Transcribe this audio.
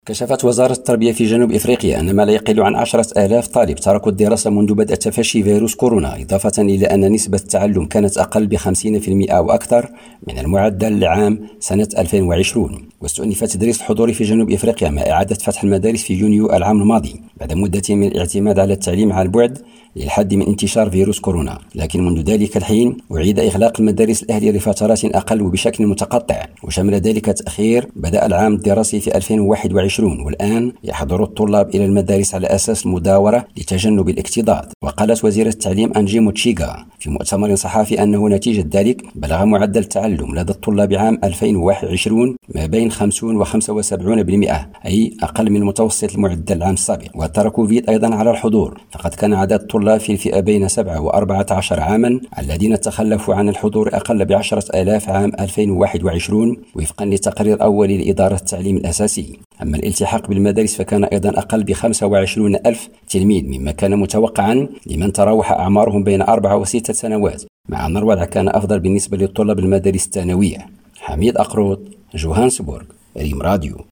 كشفت وزارة التربية في جنوب إفريقيا أن ما لا يقل عن 10,000 طالب تركوا الدراسة منذ بدء تفشي فيروس كورونا، إضافة إلى أن نسبة التعلم كانت أقل ب50% أو أكثر من المعدل لعام سنة 2020. واستؤنف تدريس الحضوري في جنوب إفريقيا مع إعادة فتح المدارس في يونيو العام الماضي بعد مدة من الاعتماد على التعليم على البعد للحد من انتشار فيروس كورونا. لكن منذ ذلك الحين أعيد إغلاق المدارس الأهلية لفترات أقل وبشكل متقطع، وشمل ذلك تأخير بدء العام الدراسي في 2021. والآن يحضر الطلاب إلى المدارس على أساس المداورة لتجنب الاكتظاظ. وقالت وزيرة التعليم أنجي موتشيغا في مؤتمر صحفي أنه نتيجة ذلك بلغ معدل التعلم لدى الطلاب عام 2021 ما بين 50 و75%، أي أقل من متوسط المعدل العام السابق. وأثر كوفيد أيضا على الحضور، فقد كان عدد الطلاب في الفئة بين 7 و14 عاما الذين تخلفوا عن الحضور أقل ب10,000 عام 2021 وفقا لتقرير أولي لإدارة التعليم الأساسي. أما الالتحاق بالمدارس فكان أيضا أقل ب25,000 تلميذ مما كان متوقعا لمن تراوح أعمارهم بين 4 و6 سنوات، مع أن الوضع كان أفضل بالنسبة لطلاب المدارس الثانوية. حميد أقروط، جوهانسبورغ، ريم راديو.